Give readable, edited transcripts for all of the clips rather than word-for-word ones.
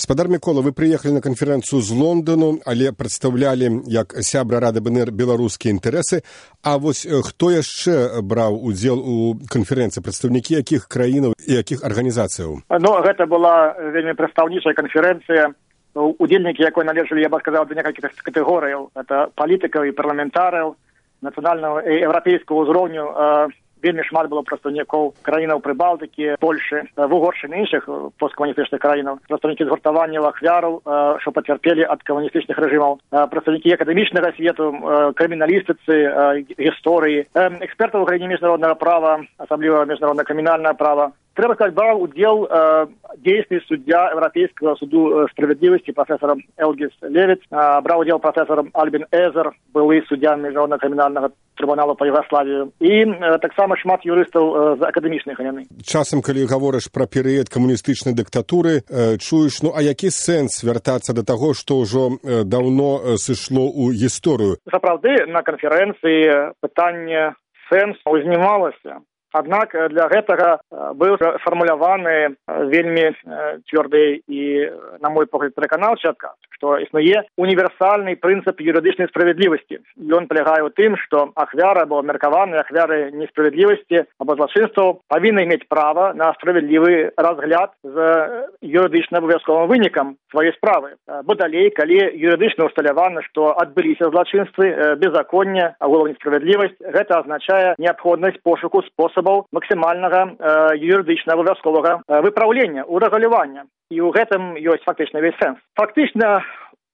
Спадар Мікола, вы прыехалі на канферэнцыю з Лондану, але прадстаўлялі як сябра Рады БНР беларускія інтарэсы. А вось хто яшчэ браў удзел у канферэнцыі? Прадстаўнікі якіх краінаў і якіх арганізацыяў? Гэта была вельмі прадстаўнічая канферэнцыя, удзельнікі якой належалі, я бы сказаў, да некалькіх катэгорыяў. Это палітыкаў і парламентарыяў нацыянальнага і еўрапейскага ўзроўню. Вельмі шмат было прадстаўнікоў краінаў Прыбалтыкі, Польшы, Угоршчыны і іншых посткамуністычных краінаў, прадстаўнікі згуртавання ахвяраў, што пацярпелі ад камуністычных рэжымаў, прадстаўнікі акадэмічнага свету, крыміналістыцы, гісторыі, экспертаў у галіне міжнароднага права, асабліва міжнароднага крымінальнага права. Трэба сказаць, браў удзел дзейсны суддзя Еўрапейскага суду справядлівасці прафесор Элгіс Левіц, браў удзел прафесор Альбін Эзер, былы суддзя міжнароднага крымінальнага трыбуналу па Югаславію, і таксама шмат юрыстаў з акадэмічнай галіны. Часам, калі гаворыш пра перыяд камуністычнай дыктатуры, чуеш, а які сэнс вяртацца да таго, што ўжо даўно сышло ў гісторыю? Сапраўды, на канферэнцыі пытанне сэнсу узнімалася. Аднак для гэтага быў сфармуляваны вельмі цвёрды і, на мой погляд, пераканаўчы адказ, што існуе універсальны прынцып юрыдычнай справядлівасці. Ён палягае ў тым, што ахвяры або абмеркаваныя ахвяры несправядлівасці або злачынстваў павінны мець права на справядлівы разгляд з юрыдычна абавязковым вынікам сваёй справы. Бо далей, калі юрыдычна ўсталявана, што адбыліся злачынствы, беззаконне, агулам несправядлівасць, гэта азначае неабходнасць пошуку спосабаў максімальнага юрыдычна абавязковага выпраўлення, урэгулявання. І ў гэтым ёсць фактычна весь сэнс. Фактычна,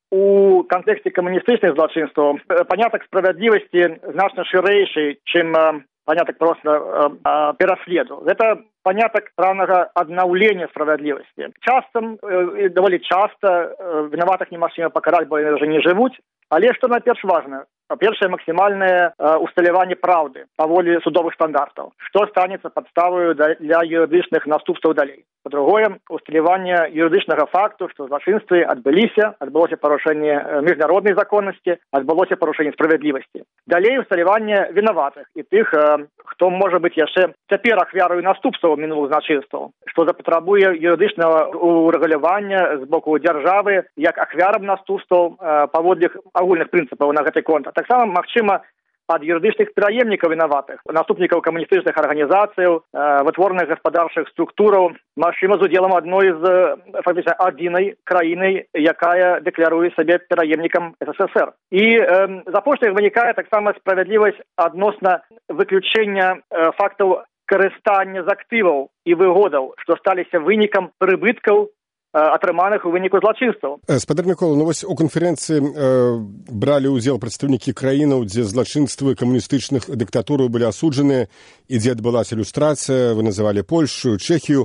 у кантэксце камуністычных злачынстваў панятак справядлівасці значна шырэйшы, чым панятак проста пераследу. Гэта панятак равнага аднаўлення справядлівасці. Часам, даволі часта вінаватых немагчыма пакараць, бо яны ўжо не жывуць. Але што найперш важна? Па-першае, максімальнае усталяванне праўды паволі судовых стандартаў, што станецца падставою для юрыдычных наступстваў далей. Па-другое, усталяванне юрыдычнага факту, што злачынствы адбыліся, адбылося парушэнне міжнароднай законнасці, адбылося парушэнне справядлівасці. Далей усталяванне вінаватых і тых, хто можа быць яшчэ цяпер ахвяраю наступстваў мінулых злачынстваў, што запатрабуе юрыдычнага урэгулявання з боку дзяржавы як ахвярам наступстваў паводле агульных прынцыпаў на гэты конт. Таксама магчыма ад юрыдычных пераемнікаў вінаватых, наступнікаў камуністычных арганізацыяў, вытворных гаспадарчых структураў, магчыма з удзелам адной з фактычна адзінай краіны, якая дэкларуе сабе пераемнікам СССР. І з апошніх вынікае таксама справядлівасць адносна выключэння фактаў карыстання з актываў і выгодаў, што сталіся вынікам прыбыткаў атрыманых у выніку злачынстваў. Спадар Мікола, вось у канферэнцыі бралі ўдзел прадстаўнікі краінаў, дзе злачынствы камуністычных дыктатураў былі асуджаныя і дзе адбылася люстрацыя, вы называлі Польшу, Чэхію.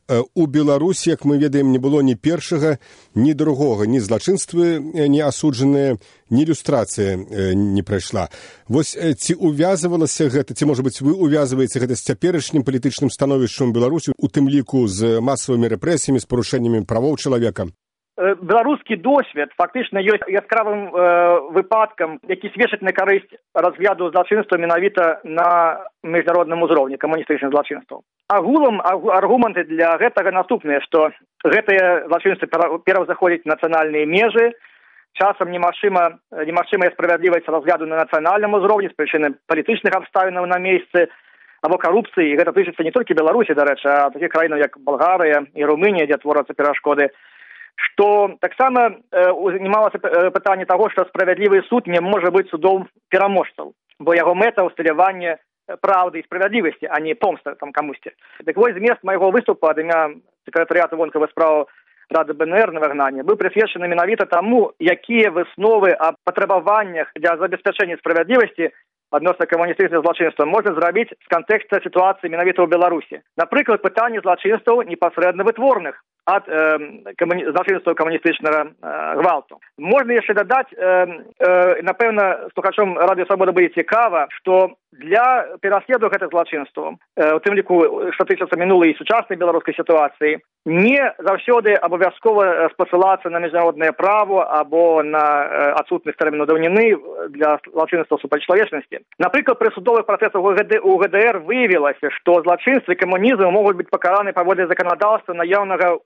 У Беларусі, як мы ведаем, не было ні першага, ні другога, ні злачынствы не асуджаныя, ні люстрацыя не прайшла. Вось ці увязывалася гэта, ці, можа быць, вы увязываеце гэта з цяперашнім палітычным становішчам Беларусі, у тым ліку з масавымі рэпрэсіямі, з парушэннямі правоў чалавека? Беларускі досвед фактычна ёсць яскравым выпадкам, які сведчыць на карысць разгляду злачынства менавіта на міжнародным узроўні камуністычных злачынстваў. Агулам аргументы для гэтага наступныя, што гэтыя злачынствы пераўзаходзяць нацыянальныя межы, часам немагчымая справядлівасць разгляду на нацыянальным узроўні з прычыны палітычных абставінаў на месцы або карупцыі, і гэта тычыцца не толькі Беларусі, дарэчы, а такіх краінаў як Балгарыя і Румынія, дзе творацца перашкоды. Што таксама узнімалася пытанне таго, што справядлівы суд не можа быць судом пераможцаў, бо яго мэта ўсталяванне праўды і справядлівасці, а не помста там камусьці. Так вось змест майго выступа ад імя сакратарыяту вонкавых спраў Рады БНР на выгнанне быў прысвечаны менавіта таму, якія высновы аб патрабаваннях для забеспячэння справядлівасці адносна камуністычных злачынстваў можна зрабіць з кантэкста сітуацыі менавіта ў Беларусі. Напрыклад, пытанне злачынстваў непасрэдна вытворных ад злачынстваў камуністычнага гвалту. Можна яшчэ дадаць, напэўна, слухачом Радыё Свабода будзе цікава, што для пераследу гэтых злачынстваў, у тым ліку, што тычыцца мінулай і сучаснай беларускай сітуацыі, не заўсёды абавязкова спасылацца на міжнароднае права або на адсутнасць тэрміну даўніны для злачынстваў супраць чалавечнасці. Напрыклад, пры судовых працэсах у ГДР выявілася, што злачынствы камунізму могуць быць пакараны паводле заканадаўства наяўнага ў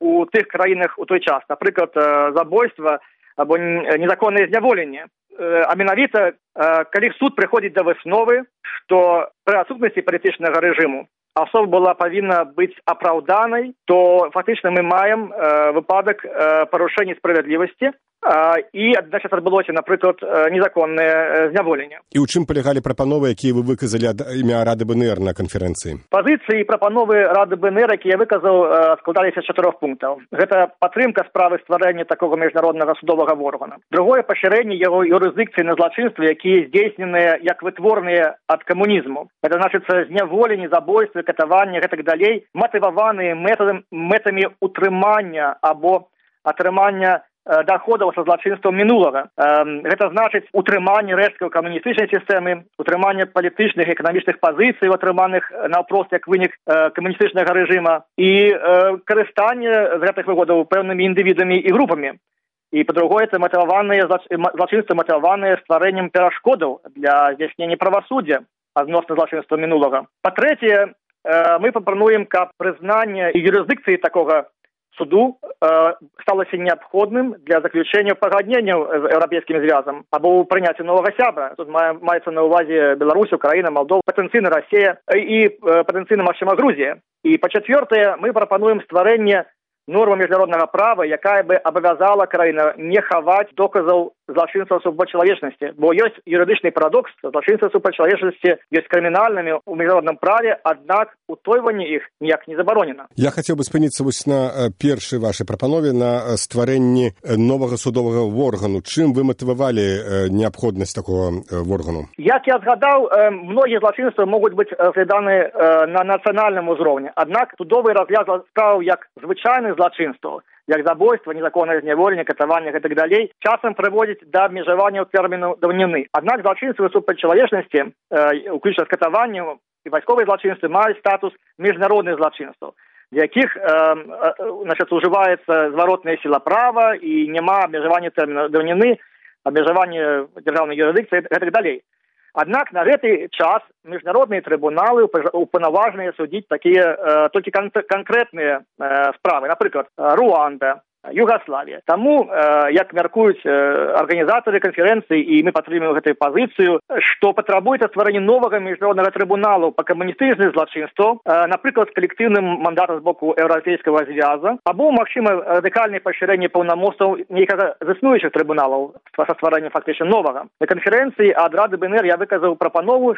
у тых краінах у той час, напрыклад, забойства або незаконнае зняволенне. А менавіта, калі суд прыходзіць да высновы, што пры адсутнасці палітычнага рэжыму асоба была павінна быць апраўданай, то фактычна мы маем выпадак парушэння справядлівасці і, значит, адбылося, напрыклад, незаконнае зняволенне. І ў чым палягалі прапановы, якія вы выказалі ад імя Рады БНР на канферэнцыі? Пазіцыі і прапановы Рады БНР, якія я выказаў, складаліся з 4 пунктаў. Гэта падтрымка справы стварэння такога міжнароднага судовага органа. Другое, пашырэнне яго юрысдыкцыі на злачынствы, якія здзейсненыя як вытворныя ад камунізму. Гэта значыцца зняволенне, забойствы, катаванне, гэтак далей, матываваныя мэтамі утрымання або атрымання доходаў са злачынствам мінулага. Гэта значыць утрыманне рэшткаў камуністычнай сістэмы, утрыманне палітычных і эканамічных пазіцый, атрыманых наўпрост як вынік камуністычнага рэжыма і карыстанне з гэтых выгодаў пэўнымі індывідамі і групамі. І, па-другое, это злачынства матываваныя стварэннем перашкодаў для здзяйснення правасуддзя адносна злачынства мінулага. Па-трэцяе, мы прапануем, каб прызнанне юрысдыкцыі такога суду сталася неабходным для заключэння пагадненняў з еўрапейскім звязам або прыняцця новага сябра. Тут маецца на ўвазе Беларусь, Украіна, Малдова, патэнцыйна Расія і патэнцыйна, магчыма, Грузія. І па-чацвёртае, мы прапануем стварэнне норма міжнароднага права, якая бы абавязала краіна не хаваць доказаў злачынства супраць чалавечнасці, бо ёсць юрыдычны парадокс, злачынства супраць чалавечнасці ёсць крымінальнымі ў міжнародным праве, аднак утойванне іх ніяк не забаронена. Я хацеў бы спыніцца вось на першай вашай прапанове на стварэнні новага судовага органу. Чым вы матывавалі неабходнасць такого органу? Як я згадаў, многія злачынствы могуць быць разгляданы на нацыянальным узроўні, аднак судовы разгляд справаў як звычайных злачынстваў, як забойства, незаконнае зняволенне, катаванне і так далей, часам прыводзіць да абмежавання ў тэрміну даўніны. Аднак злачынствы супраць чалавечнасці, уключна з катаваннем і вайсковыя злачынствы, маюць статус міжнародных злачынстваў, для якіх ужываецца зваротная сіла права і няма абмежавання тэрміну даўніны, абмежавання дзяржаўнай юрысдыкцыі і так далей. Аднак на гэты час міжнародныя трыбуналы упаўнаважаныя судзіць такія толькі канкрэтныя справы, напрыклад, Руанда, Югославія. Таму, як мяркуюць арганізатары канферэнцыі, і мы падтрымліваем гэтую пазіцыю, што патрабуецца стварэнне новага міжнароднага трыбуналу па камуністычных злачынствах, напрыклад, з калектыўным мандатам з боку еўрапейскага звяза, або, магчыма, радыкальнае пашырэнне паўнамоцтваў нейкага з існуючых трыбуналаў са стварэннем фактычна новага. На канферэнцыі ад Рады БНР я выказаў прапанову,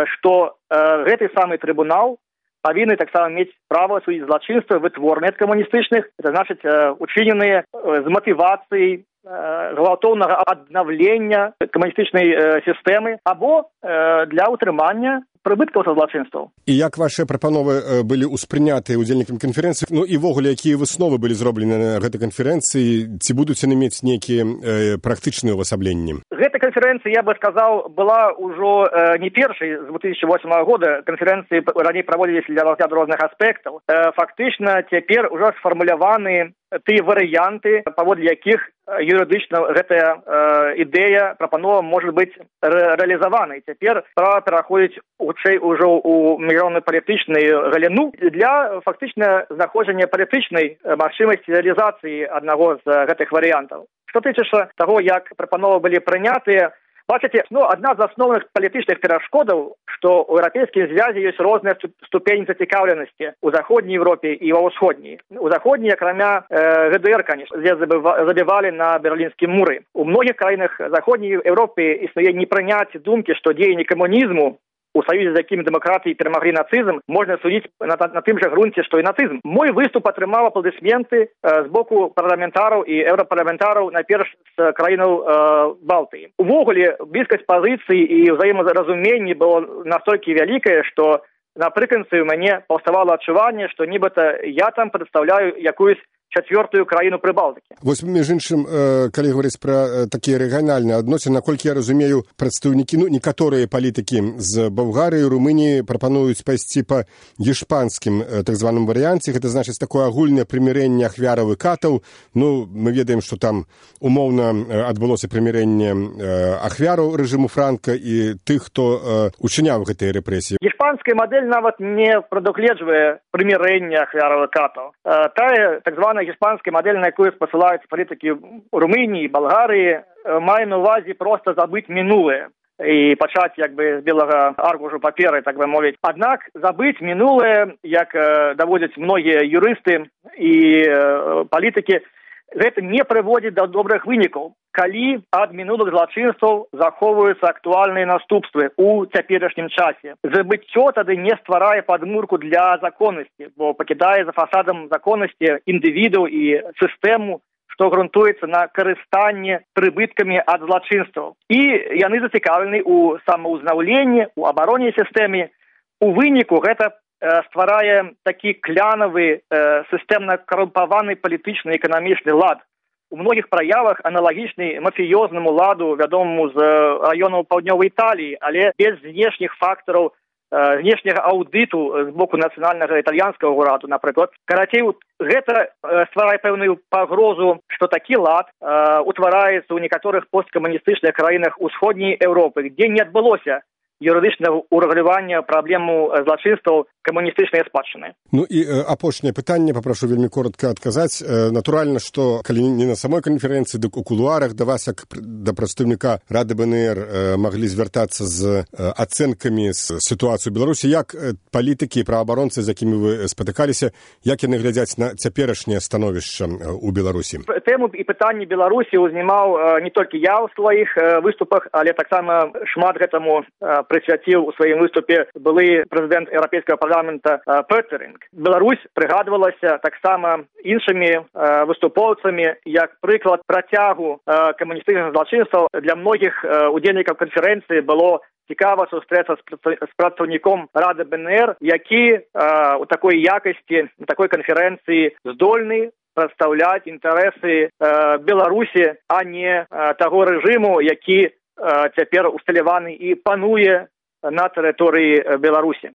што гэты самы трыбунал павінны таксама мець права судзіць злачынствы вытворныя ад камуністычных, это значыць учыненыя з матывацыяй гвалтоўнага аднаўлення камуністычнай сістэмы або для ўтрымання прыбыткаў са злачынстваў. І як вашыя прапановы былі ўспрынятыя удзельнікамі канферэнцыі, ну і ввогуле, якія высновы былі зроблены на гэтай канферэнцыі, ці будуць яны мець нейкія практычныя ўвасабленні? Гэта канферэнцыя, я бы сказаў, была ўжо не першай з 2008 года. Канферэнцыі раней праводзіліся для разгляду розных аспектаў. Фактычна цяпер ужо сфармуляваны тыя варыянты, паводле якіх юрыдычна гэтая ідэя, прапанова можа быць рэалізаванай. Цяпер справа пераходзіць хутчэй ужо ў міжнародную палітычную галіну для фактычна знаходжання палітычнай магчымасці рэалізацыі аднаго з гэтых варыянтаў. Што тычыцца таго, як прапановы былі прынятыя, бачыце, адна з асноўных палітычных перашкодаў, што ў еўрапейскім звязе ёсць розныя ступені зацікаўленасці ў заходняй Европе і ва ўсходняй. У заходняй, акрамя ГДР, конечно, дзе забівалі на берлінскім муры. У многіх краінах заходняй Европы існуе непрыняцце думкі, што дзеянні камунізму у саюзе з якімі дэмакратыі перамаглі нацызм, можна судзіць на тым жа грунце, што і нацызм. Мой выступ атрымаў апладысменты з боку парламентараў і еўрапарламентараў, найперш з краінаў Балтыі. Увогуле, блізкасць пазіцый і ўзаемаразуменне было настолькі вялікае, што напрыканцы ў мяне паўставала адчуванне, што нібыта я там прадстаўляю якуюсь чацвёртую краіну Прыбалтыкі. Вось, між іншым, калі гаварыць пра такія рэгіянальныя адносіны, наколькі я разумею, прадстаўнікі, некаторыя палітыкі з Балгарыі, Румыніі прапануюць пайсці па гішпанскім так званым варыянце, гэта значыць такое агульнае прымірэнне ахвяраў і катаў. Мы ведаем, што там умоўна адбылося прымірэнне ахвяраў рэжыму Франка і тых, хто учыняў гэтыя рэпрэсіі. Гішпанская мадэль нават не прадугледжвае прымірэнне ахвяраў і катаў. Тая так званая званая іспанская модель, на якую спасылаюцца палітыкі Румыніі, Балгарыі, мае на ўвазе проста забыць мінулае і пачаць з белага аркушу паперы, так бы мовіць. Аднак забыць мінулае, як даводзяць многія юрысты і палітыкі, гэта не прыводзіць да добрых вынікаў, калі ад мінулых злачынстваў захоўваюцца актуальныя наступствы ў цяперашнім часе. Забыццё тады не стварае падмурку для законнасці, бо пакідае за фасадам законнасці індывідаў і сістэму, што грунтуецца на карыстанні прыбыткамі ад злачынстваў. І яны зацікаўлены ў самаўзнаўленні, у абароне сістэме. У выніку гэта стварае такі клянавы, сістэмна карумпаваны палітычны і эканамічны лад. У многіх праявах аналагічны мафіёзнаму ладу, вядомаму з раёнаў паўднёвай Італіі, але без знешніх фактараў, знешняга аўдыту з боку нацыянальнага італьянскага ўраду, напрыклад. Карацей, гэта стварае пэўную пагрозу, што такі лад утвараецца ў некаторых посткамуністычных краінах усходняй Еўропы, дзе не адбылося юрыдычнага урэгулявання праблему злачынстваў камуністычнай спадчыны. Ну і апошняе пытанне, папрашу вельмі коротка адказаць. Натуральна, што калі не на самой канферэнцыі, дык у кулуарах да вас, як да прадстаўніка Рады БНР, маглі звяртацца з ацэнкамі з сітуацыю Беларусі. Як палітыкі і праваабаронцы, з якімі вы спатыкаліся, як яны глядзяць на цяперашняе становішча ў Беларусі? Тэму і пытанні Беларусі узнімаў не толькі я ў сваіх выступах, але таксама шмат гэтаму прысвяціў у сваім выступе былы прэзідэнт Еўрапейскага парламента Петеринг. Беларусь прыгадвалася таксама іншымі выступоўцамі як прыклад працягу камуністычных злачынстваў. Для многіх удзельнікаў канферэнцыі было цікава сустрэцца з прадстаўніком Рады БНР, які у такой якасці, на такой канферэнцыі здольны прадстаўляць інтарэсы Беларусі, а не таго рэжыму, які цяпер усталяваны і пануе на тэрыторыі Беларусі.